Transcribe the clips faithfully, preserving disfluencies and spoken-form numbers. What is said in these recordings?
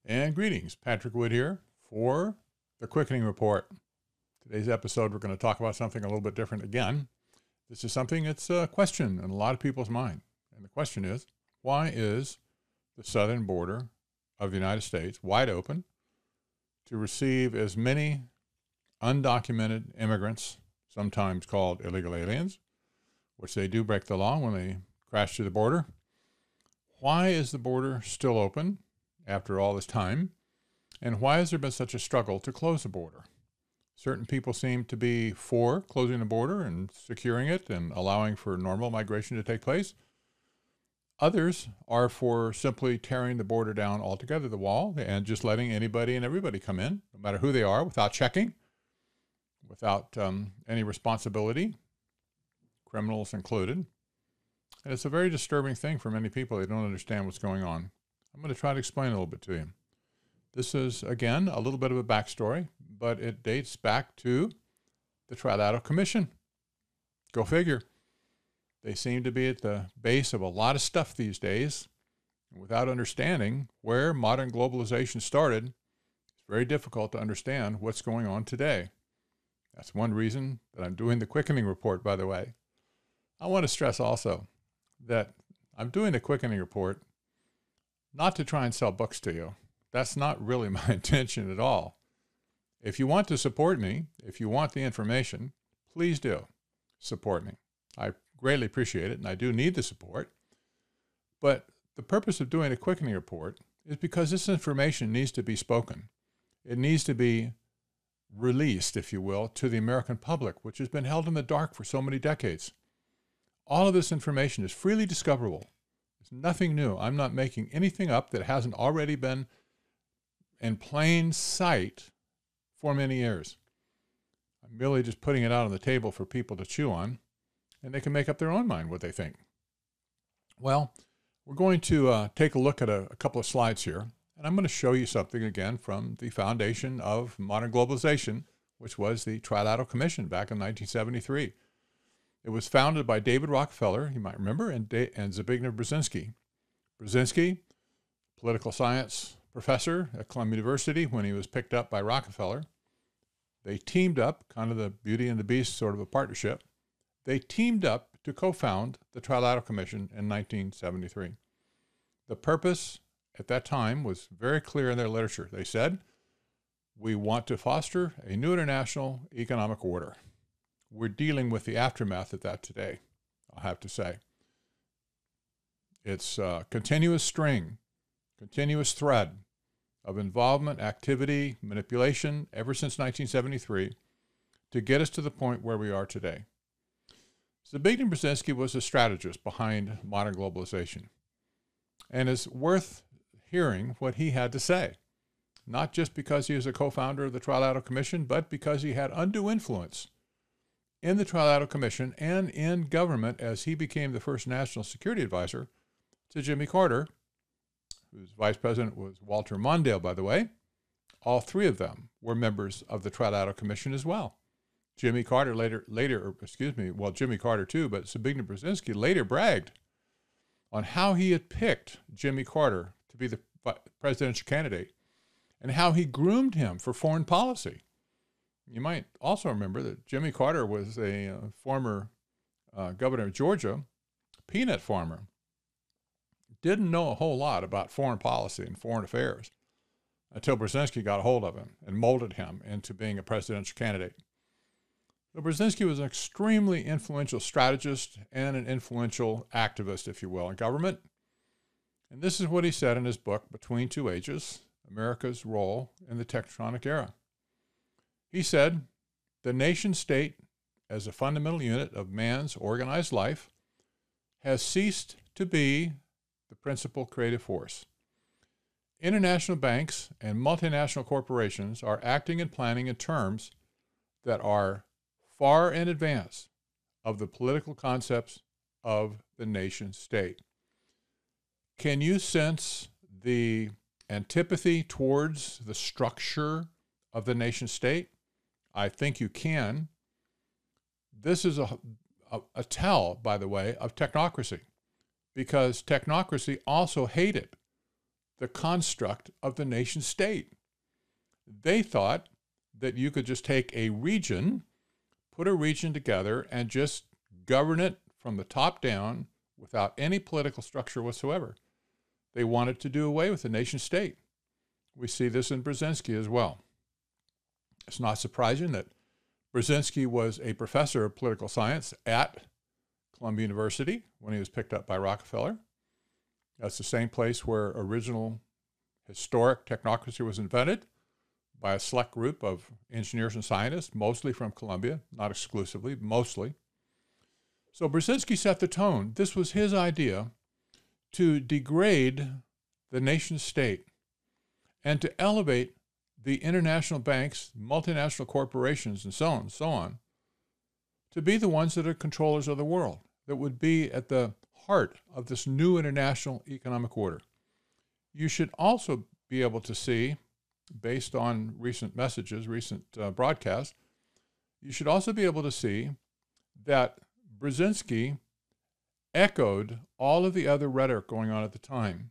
And greetings, Patrick Wood here for the Quickening Report. Today's episode, we're going to talk about something a little bit different again. This is something that's a question in a lot of people's mind. And the question is, why is the southern border of the United States wide open to receive as many undocumented immigrants, sometimes called illegal aliens, which they do break the law when they crash through the border? Why is the border still open after all this time? And why has there been such a struggle to close the border? Certain people seem to be for closing the border and securing it and allowing for normal migration to take place. Others are for simply tearing the border down altogether, the wall, and just letting anybody and everybody come in, no matter who they are, without checking, without um, any responsibility, criminals included. And it's a very disturbing thing for many people. They don't understand what's going on. I'm going to try to explain a little bit to you. This is, again, a little bit of a backstory, but it dates back to the Trilateral Commission. Go figure. They seem to be at the base of a lot of stuff these days. Without understanding where modern globalization started, it's very difficult to understand what's going on today. That's one reason that I'm doing the Quickening Report, by the way. I want to stress also that I'm doing the Quickening Report not to try and sell books to you. That's not really my intention at all. If you want to support me, if you want the information, please do support me. I greatly appreciate it, and I do need the support. But the purpose of doing a Quickening Report is because this information needs to be spoken. It needs to be released, if you will, to the American public, which has been held in the dark for so many decades. All of this information is freely discoverable. It's nothing new. I'm not making anything up that hasn't already been in plain sight for many years. I'm merely just putting it out on the table for people to chew on, and they can make up their own mind what they think. Well, we're going to uh, take a look at a, a couple of slides here, and I'm going to show you something again from the foundation of modern globalization, which was the Trilateral Commission back in nineteen seventy-three. It was founded by David Rockefeller, you might remember, and, da- and Zbigniew Brzezinski. Brzezinski, political science professor at Columbia University when he was picked up by Rockefeller. They teamed up, kind of the Beauty and the Beast sort of a partnership. They teamed up to co-found the Trilateral Commission in nineteen seventy-three. The purpose at that time was very clear in their literature. They said, we want to foster a new international economic order. We're dealing with the aftermath of that today, I'll have to say. It's a continuous string, continuous thread of involvement, activity, manipulation ever since nineteen seventy-three to get us to the point where we are today. Zbigniew Brzezinski was a strategist behind modern globalization, and it's worth hearing what he had to say, not just because he was a co-founder of the Trilateral Commission, but because he had undue influence in the Trilateral Commission and in government as he became the first national security advisor to Jimmy Carter, whose vice president was Walter Mondale, by the way. All three of them were members of the Trilateral Commission as well. Jimmy Carter later, later, or excuse me, well, Jimmy Carter too, but Zbigniew Brzezinski later bragged on how he had picked Jimmy Carter to be the presidential candidate and how he groomed him for foreign policy. You might also remember that Jimmy Carter was a uh, former uh, governor of Georgia, peanut farmer. Didn't know a whole lot about foreign policy and foreign affairs until Brzezinski got a hold of him and molded him into being a presidential candidate. So Brzezinski was an extremely influential strategist and an influential activist, if you will, in government. And this is what he said in his book, Between Two Ages, America's Role in the Tectonic Era. He said, the nation state, as a fundamental unit of man's organized life, has ceased to be the principal creative force. International banks and multinational corporations are acting and planning in terms that are far in advance of the political concepts of the nation state. Can you sense the antipathy towards the structure of the nation state? I think you can. This is a, a, a tell, by the way, of technocracy, because technocracy also hated the construct of the nation state. They thought that you could just take a region, put a region together, and just govern it from the top down without any political structure whatsoever. They wanted to do away with the nation state. We see this in Brzezinski as well. It's not surprising that Brzezinski was a professor of political science at Columbia University when he was picked up by Rockefeller. That's the same place where original historic technocracy was invented, by a select group of engineers and scientists, mostly from Columbia, not exclusively, mostly. So Brzezinski set the tone. This was his idea to degrade the nation state and to elevate the international banks, multinational corporations, and so on and so on, to be the ones that are controllers of the world, that would be at the heart of this new international economic order. You should also be able to see, based on recent messages, recent uh, broadcasts, you should also be able to see that Brzezinski echoed all of the other rhetoric going on at the time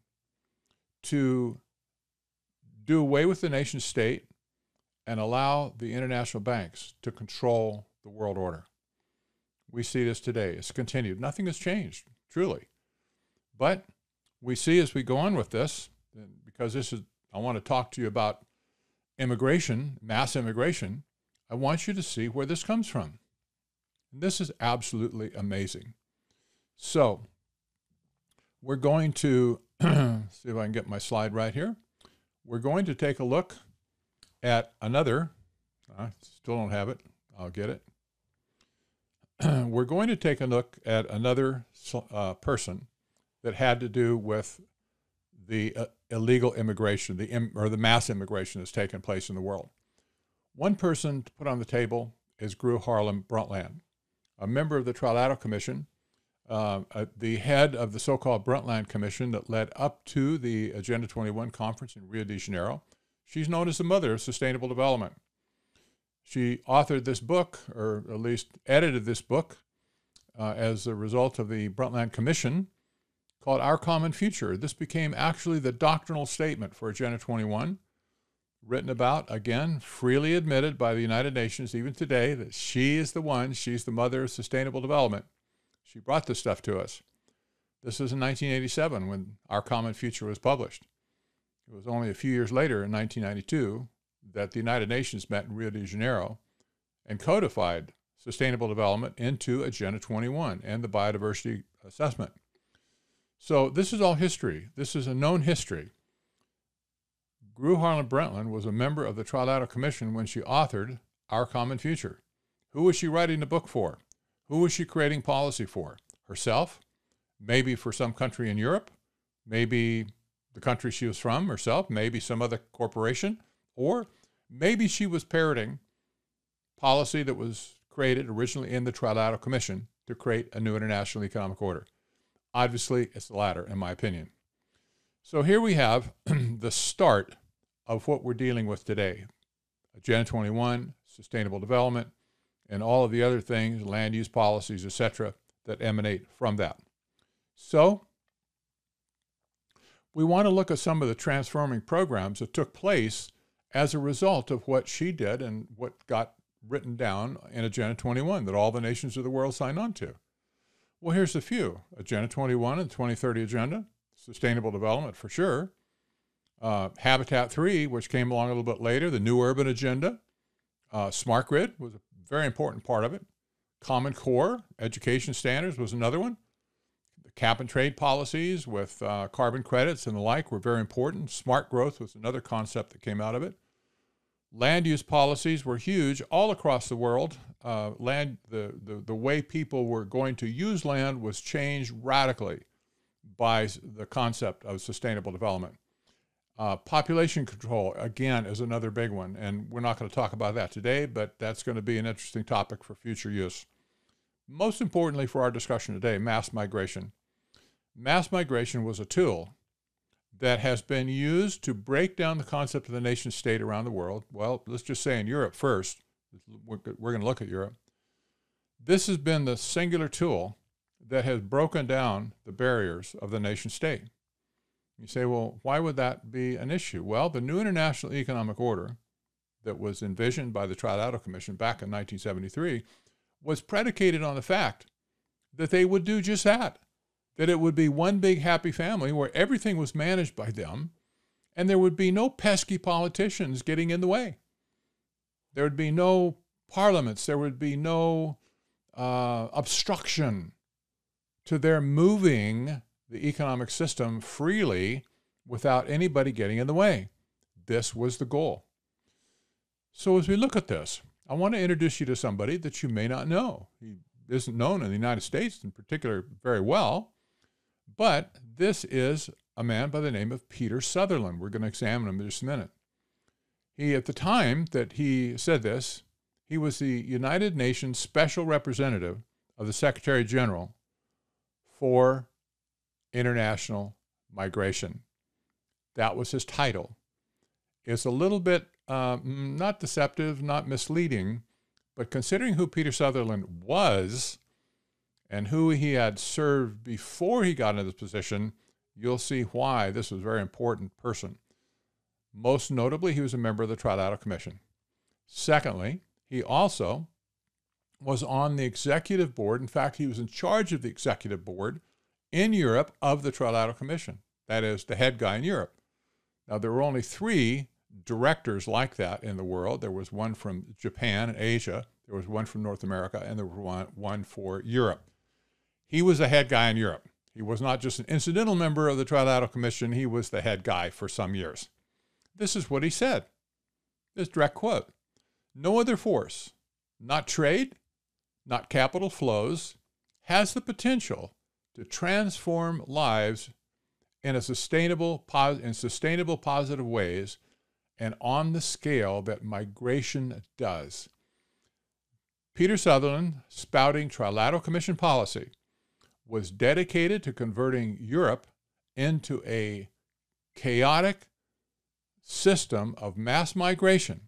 to do away with the nation state and allow the international banks to control the world order. We see this today. It's continued. Nothing has changed, truly. But we see as we go on with this, because this is, I want to talk to you about immigration, mass immigration, I want you to see where this comes from. And this is absolutely amazing. So we're going to see if I can get my slide right here. We're going to take a look at another, I still don't have it, I'll get it. We're going to take a look at another uh, person that had to do with the uh, illegal immigration, the Im or the mass immigration that's taken place in the world. One person to put on the table is Gro Harlem Brundtland, a member of the Trilateral Commission, uh, uh, the head of the so-called Brundtland Commission that led up to the Agenda twenty-one conference in Rio de Janeiro. She's known as the mother of sustainable development. She authored this book, or at least edited this book, uh, as a result of the Brundtland Commission, called Our Common Future. This became actually the doctrinal statement for Agenda twenty-one, written about, again, freely admitted by the United Nations even today, that she is the one, she's the mother of sustainable development. She brought this stuff to us. This was in nineteen eighty-seven when Our Common Future was published. It was only a few years later, in nineteen ninety-two, that the United Nations met in Rio de Janeiro and codified sustainable development into Agenda twenty-one and the biodiversity assessment. So this is all history. This is a known history. Gro Harlem Brundtland was a member of the Trilateral Commission when she authored Our Common Future. Who was she writing the book for? Who was she creating policy for? Herself? Maybe for some country in Europe? Maybe the country she was from herself? Maybe some other corporation? Or maybe she was parroting policy that was created originally in the Trilateral Commission to create a new international economic order. Obviously, it's the latter, in my opinion. So here we have the start of what we're dealing with today. Agenda twenty-one, sustainable development, and all of the other things, land use policies, et cetera, that emanate from that. So we want to look at some of the transforming programs that took place as a result of what she did and what got written down in Agenda twenty-one that all the nations of the world signed on to. Well, here's a few. Agenda twenty-one and twenty thirty Agenda, sustainable development for sure. Uh, Habitat three, which came along a little bit later, the New Urban Agenda. Uh, Smart Grid was a very important part of it. Common Core, education standards was another one. The cap and trade policies with uh, carbon credits and the like were very important. Smart growth was another concept that came out of it. Land use policies were huge all across the world. Uh, land, the, the, the way people were going to use land was changed radically by the concept of sustainable development. Uh, population control, again, is another big one, and we're not going to talk about that today, but that's going to be an interesting topic for future use. Most importantly for our discussion today, mass migration. Mass migration was a tool that has been used to break down the concept of the nation state around the world. Well, let's just say in Europe first. We're, we're going to look at Europe. This has been the singular tool that has broken down the barriers of the nation state. You say, well, why would that be an issue? Well, the new international economic order that was envisioned by the Trilateral Commission back in nineteen seventy-three was predicated on the fact that they would do just that, that it would be one big happy family where everything was managed by them, and there would be no pesky politicians getting in the way. There would be no parliaments. There would be no uh, obstruction to their moving the economic system freely without anybody getting in the way. This was the goal. So as we look at this, I want to introduce you to somebody that you may not know. He isn't known in the United States in particular very well, but this is a man by the name of Peter Sutherland. We're going to examine him in just a minute. He, at the time that he said this, he was the United Nations Special Representative of the Secretary General for International Migration. That was his title. It's a little bit uh, not deceptive, not misleading, but considering who Peter Sutherland was and who he had served before he got into this position, you'll see why this was a very important person. Most notably, he was a member of the Trilateral Commission. Secondly, he also was on the executive board. In fact, he was in charge of the executive board in Europe of the Trilateral Commission. That is, the head guy in Europe. Now, there were only three directors like that in the world. There was one from Japan and Asia, there was one from North America, and there was one, one for Europe. He was the head guy in Europe. He was not just an incidental member of the Trilateral Commission, he was the head guy for some years. This is what he said. This direct quote. No other force, not trade, not capital flows, has the potential to transform lives in a sustainable, in sustainable positive ways and on the scale that migration does. Peter Sutherland, spouting Trilateral Commission policy, was dedicated to converting Europe into a chaotic system of mass migration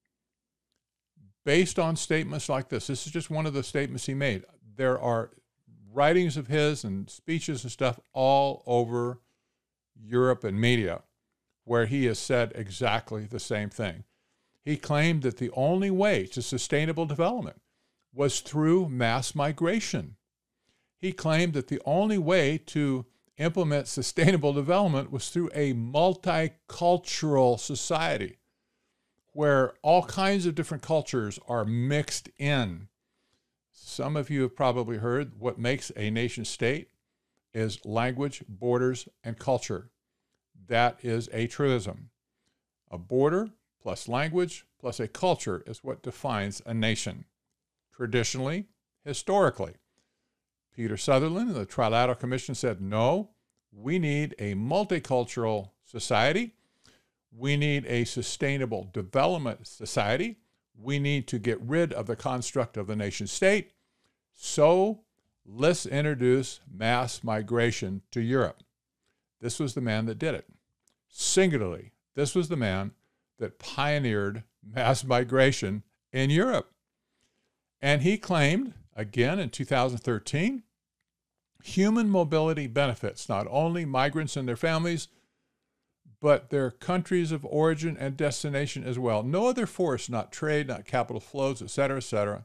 based on statements like this. This is just one of the statements he made. There are writings of his and speeches and stuff all over Europe and media where he has said exactly the same thing. He claimed that the only way to sustainable development was through mass migration. He claimed that the only way to implement sustainable development was through a multicultural society where all kinds of different cultures are mixed in. Some of you have probably heard what makes a nation state is language, borders, and culture. That is a truism. A border plus language plus a culture is what defines a nation. Traditionally, historically. Peter Sutherland and the Trilateral Commission said, no, we need a multicultural society. We need a sustainable development society. We need to get rid of the construct of the nation state. So let's introduce mass migration to Europe. This was the man that did it. Singularly, this was the man that pioneered mass migration in Europe. And he claimed, again in two thousand thirteen, human mobility benefits not only migrants and their families, but their countries of origin and destination as well. No other force, not trade, not capital flows, et cetera, et cetera,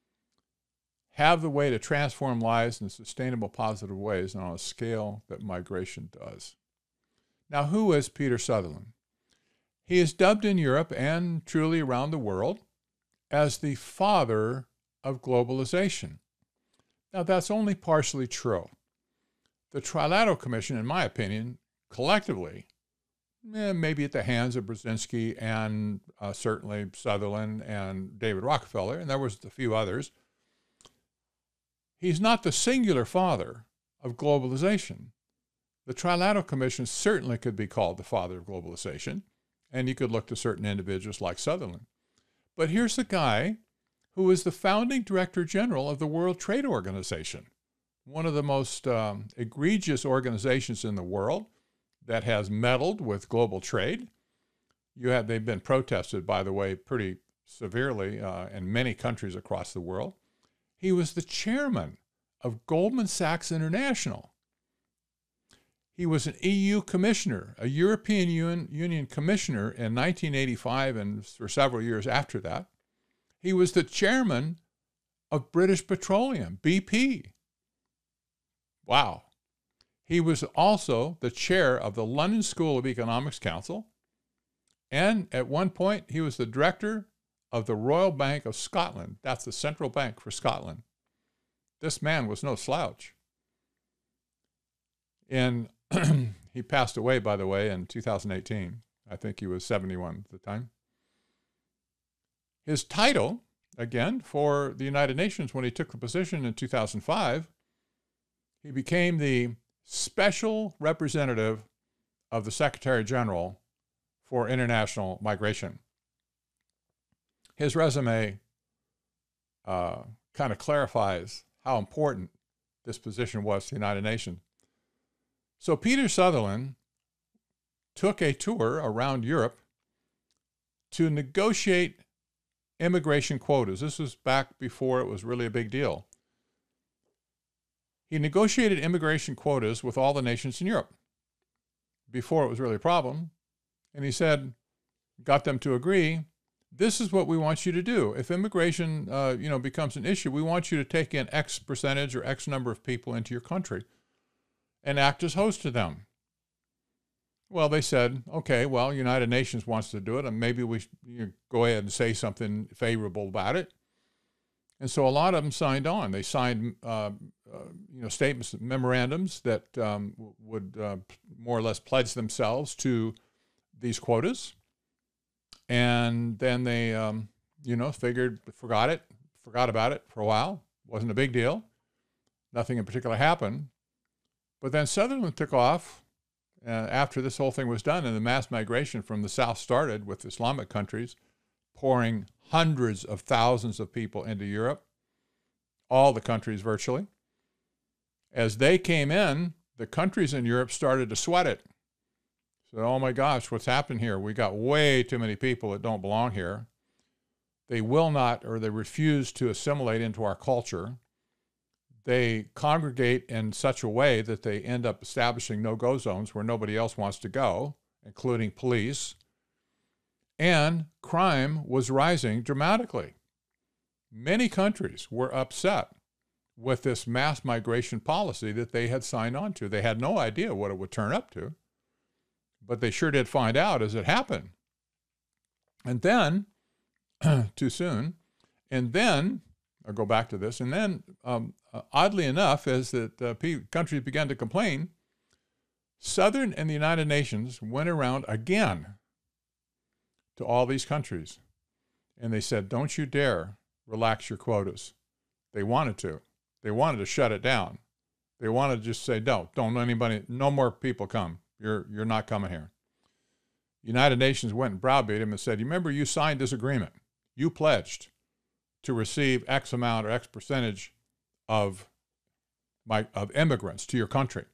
have the way to transform lives in sustainable, positive ways and on a scale that migration does. Now, who is Peter Sutherland? He is dubbed in Europe and truly around the world as the father of globalization. Now, that's only partially true. The Trilateral Commission, in my opinion, collectively, eh, maybe at the hands of Brzezinski and uh, certainly Sutherland and David Rockefeller, and there was a few others, he's not the singular father of globalization. The Trilateral Commission certainly could be called the father of globalization, and you could look to certain individuals like Sutherland. But here's the guy who was the founding director general of the World Trade Organization, one of the most um, egregious organizations in the world that has meddled with global trade. You have, they've been protested, by the way, pretty severely uh, in many countries across the world. He was the chairman of Goldman Sachs International. He was an E U commissioner, a European Union, Union commissioner in nineteen eighty-five and for several years after that. He was the chairman of British Petroleum, B P. Wow. He was also the chair of the London School of Economics Council. And at one point, he was the director of the Royal Bank of Scotland. That's the central bank for Scotland. This man was no slouch. And he passed away, by the way, in two thousand eighteen. I think he was seventy-one at the time. His title, again, for the United Nations when he took the position in two thousand five, he became the special representative of the Secretary General for International Migration. His resume uh, kind of clarifies how important this position was to the United Nations. So Peter Sutherland took a tour around Europe to negotiate immigration quotas. This was back before it was really a big deal. He negotiated immigration quotas with all the nations in Europe before it was really a problem. And he said, got them to agree, this is what we want you to do. If immigration uh, you know, becomes an issue, we want you to take in X percentage or X number of people into your country and act as host to them. Well, they said, okay, well, United Nations wants to do it, and maybe we should you know, go ahead and say something favorable about it. And so a lot of them signed on. They signed uh, uh, you know, statements, memorandums that um, would uh, more or less pledge themselves to these quotas. And then they, um, you know, figured, forgot it, forgot about it for a while. Wasn't a big deal. Nothing in particular happened. But then Sutherland took off uh, after this whole thing was done, and the mass migration from the south started with Islamic countries pouring hundreds of thousands of people into Europe, all the countries virtually. As they came in, the countries in Europe started to sweat it. So, oh my gosh, what's happened here? We got way too many people that don't belong here. They will not, or they refuse to assimilate into our culture. They congregate in such a way that they end up establishing no-go zones where nobody else wants to go, including police. And crime was rising dramatically. Many countries were upset with this mass migration policy that they had signed on to. They had no idea what it would turn up to, but they sure did find out as it happened. And then, too soon, and then, I'll go back to this, and then, um, uh, oddly enough, as that uh, countries began to complain, Southern and the United Nations went around again to all these countries, and they said, don't you dare relax your quotas. They wanted to. They wanted to shut it down. They wanted to just say, no, don't let anybody, no more people come. You're, you're not coming here. United Nations went and browbeat him and said, you remember you signed this agreement. You pledged to receive X amount or X percentage of, my, of immigrants to your country.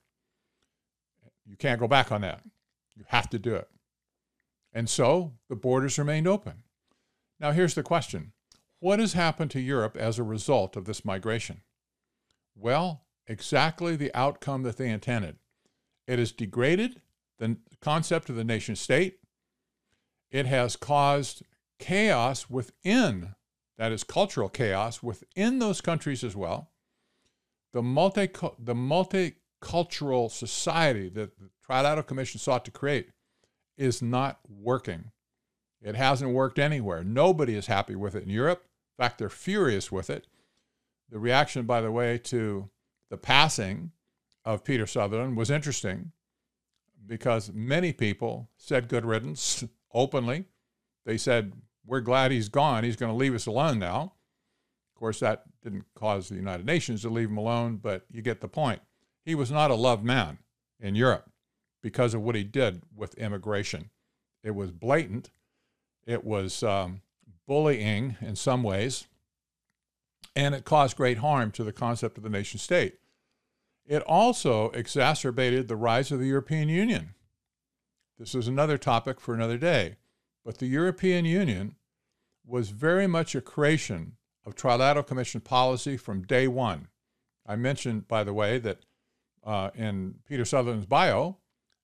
You can't go back on that. You have to do it. And so the borders remained open. Now here's the question. What has happened to Europe as a result of this migration? Well, exactly the outcome that they intended. It has degraded the concept of the nation state. It has caused chaos within, that is cultural chaos, within those countries as well. The, multi, the multicultural society that the Trilateral Commission sought to create is not working. It hasn't worked anywhere. Nobody is happy with it in Europe. In fact, they're furious with it. The reaction, by the way, to the passing of Peter Sutherland was interesting because many people said good riddance openly. They said, we're glad he's gone. He's going to leave us alone now. Of course, that didn't cause the United Nations to leave him alone, but you get the point. He was not a loved man in Europe because of what he did with immigration. It was blatant. It was um, bullying in some ways, and it caused great harm to the concept of the nation state. It also exacerbated the rise of the European Union. This is another topic for another day, but the European Union was very much a creation of Trilateral Commission policy from day one. I mentioned, by the way, that uh, in Peter Sutherland's bio,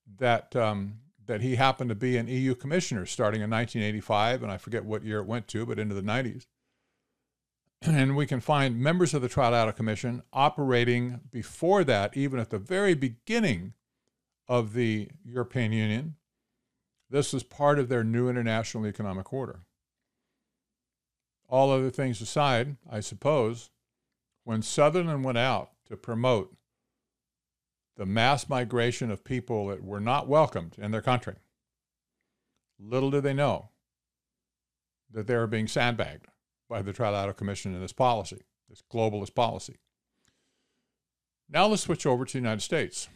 that um, that he happened to be an E U commissioner starting in nineteen eighty-five, and I forget what year it went to, but into the nineties. And we can find members of the Trilateral Commission operating before that, even at the very beginning of the European Union. This was part of their new international economic order. All other things aside, I suppose, when Sutherland went out to promote the mass migration of people that were not welcomed in their country, little did they know that they were being sandbagged by the Trilateral Commission in this policy, this globalist policy. Now let's switch over to the United States.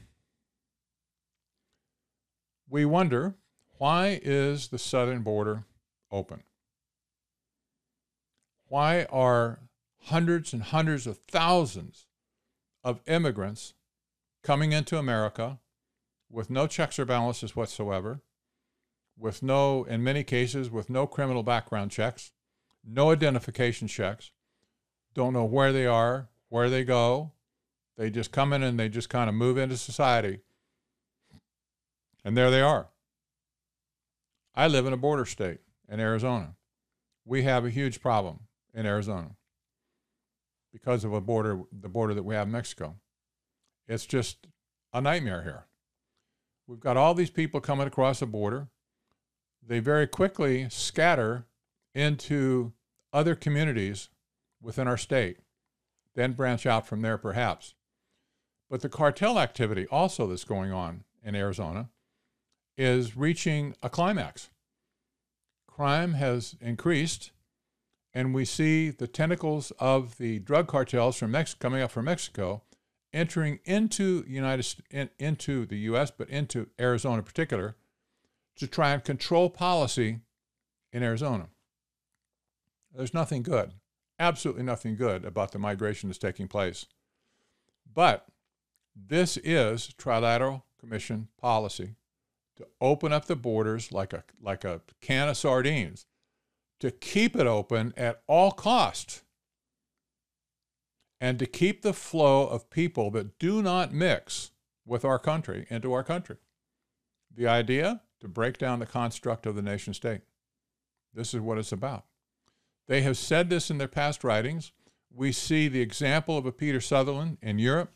We wonder, why is the southern border open? Why are hundreds and hundreds of thousands of immigrants coming into America with no checks or balances whatsoever, with no, in many cases, with no criminal background checks, no identification checks, don't know where they are, where they go. They just come in and they just kind of move into society. And there they are. I live in a border state in Arizona. We have a huge problem in Arizona because of a border, the border that we have in Mexico. It's just a nightmare here. We've got all these people coming across the border. They very quickly scatter into other communities within our state, then branch out from there perhaps. But the cartel activity also that's going on in Arizona is reaching a climax. Crime has increased, and we see the tentacles of the drug cartels from Mex- coming up from Mexico entering into United St- in, into the U S, but into Arizona in particular, to try and control policy in Arizona. There's nothing good, absolutely nothing good about the migration that's taking place. But this is Trilateral Commission policy to open up the borders like a, like a can of sardines, to keep it open at all costs, and to keep the flow of people that do not mix with our country into our country. The idea, to break down the construct of the nation state. This is what it's about. They have said this in their past writings. We see the example of a Peter Sutherland in Europe.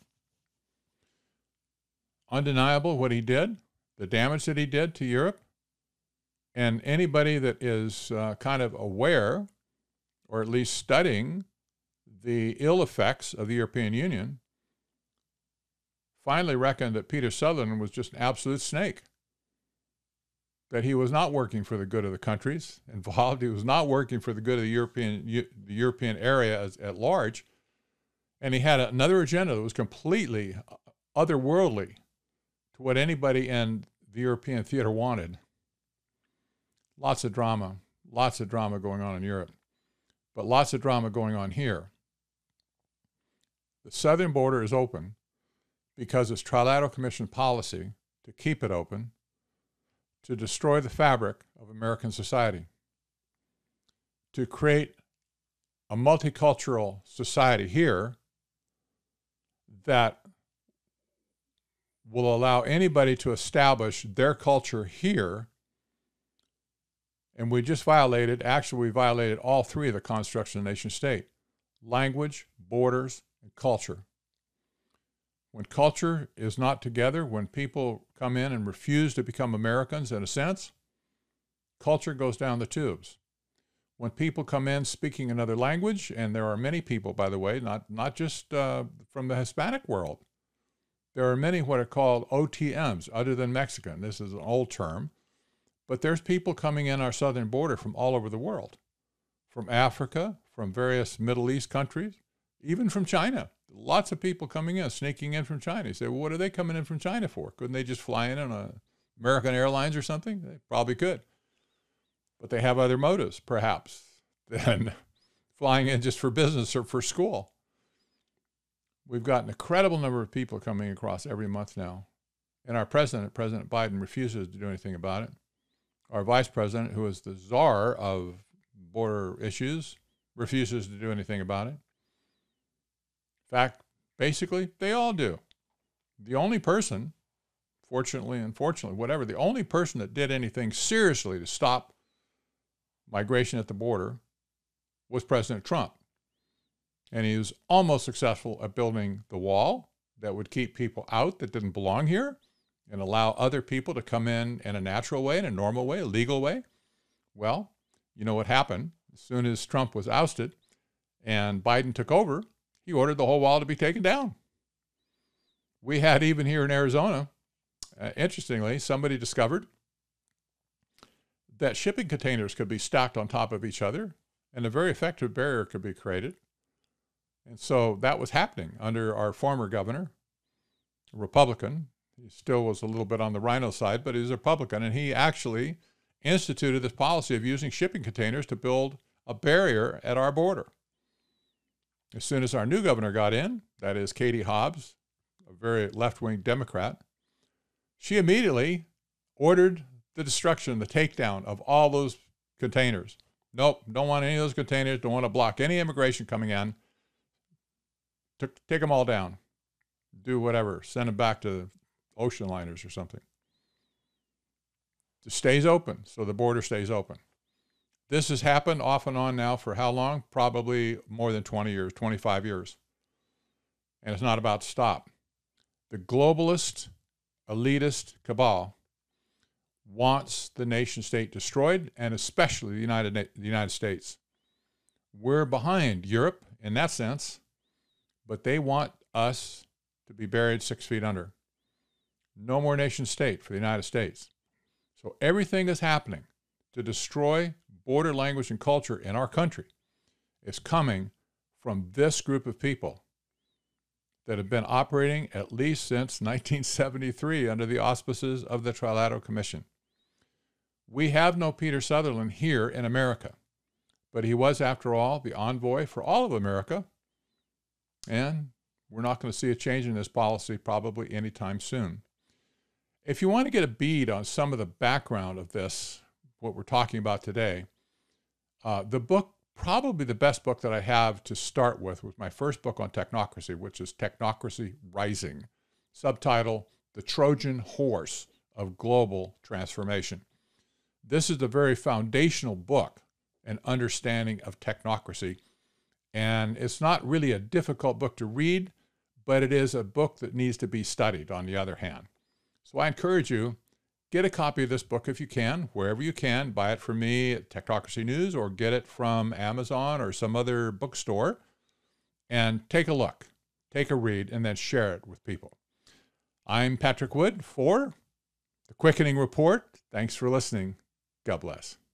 Undeniable what he did, the damage that he did to Europe. And anybody that is uh, kind of aware, or at least studying, the ill effects of the European Union, finally reckoned that Peter Sutherland was just an absolute snake. That he was not working for the good of the countries involved. He was not working for the good of the European, the European area as, at large. And he had another agenda that was completely otherworldly to what anybody in the European theater wanted. Lots of drama, lots of drama going on in Europe, but lots of drama going on here. The southern border is open because it's Trilateral Commission policy to keep it open, to destroy the fabric of American society, to create a multicultural society here that will allow anybody to establish their culture here. And we just violated, actually we violated all three of the constructs of the nation state: language, borders, and culture. When culture is not together, when people come in and refuse to become Americans in a sense, culture goes down the tubes. When people come in speaking another language, and there are many people, by the way, not, not just uh, from the Hispanic world, there are many what are called O T Ms, other than Mexican. This is an old term. But there's people coming in our southern border from all over the world, from Africa, from various Middle East countries, even from China. Lots of people coming in, sneaking in from China. You say, well, what are they coming in from China for? Couldn't they just fly in on a American Airlines or something? They probably could. But they have other motives, perhaps, than flying in just for business or for school. We've got an incredible number of people coming across every month now. And our president, President Biden, refuses to do anything about it. Our vice president, who is the czar of border issues, refuses to do anything about it. In fact, basically, they all do. The only person, fortunately, unfortunately, whatever, the only person that did anything seriously to stop migration at the border was President Trump. And he was almost successful at building the wall that would keep people out that didn't belong here and allow other people to come in in a natural way, in a normal way, a legal way. Well, you know what happened? As soon as Trump was ousted and Biden took over, he ordered the whole wall to be taken down. We had, even here in Arizona, uh, interestingly, somebody discovered that shipping containers could be stacked on top of each other and a very effective barrier could be created. And so that was happening under our former governor, a Republican. He still was a little bit on the rhino side, but he was a Republican, and he actually instituted this policy of using shipping containers to build a barrier at our border. As soon as our new governor got in, that is Katie Hobbs, a very left-wing Democrat, she immediately ordered the destruction, the takedown of all those containers. Nope, don't want any of those containers, don't want to block any immigration coming in. Take them all down. Do whatever, send them back to ocean liners or something. It stays open, so the border stays open. This has happened off and on now for how long? Probably more than twenty years, twenty-five years. And it's not about to stop. The globalist, elitist cabal wants the nation state destroyed, and especially the United, the United States. We're behind Europe in that sense, but they want us to be buried six feet under. No more nation state for the United States. So everything is happening to destroy border language and culture in our country is coming from this group of people that have been operating at least since nineteen seventy-three under the auspices of the Trilateral Commission. We have no Peter Sutherland here in America, but he was, after all, the envoy for all of America, and we're not going to see a change in this policy probably anytime soon. If you want to get a bead on some of the background of this, what we're talking about today, uh, the book, probably the best book that I have to start with, was my first book on technocracy, which is Technocracy Rising, subtitle, The Trojan Horse of Global Transformation. This is the very foundational book and understanding of technocracy. And it's not really a difficult book to read, but it is a book that needs to be studied, on the other hand. So I encourage you, get a copy of this book if you can, wherever you can. Buy it from me at Technocracy News, or get it from Amazon or some other bookstore, and take a look, take a read, and then share it with people. I'm Patrick Wood for The Quickening Report. Thanks for listening. God bless.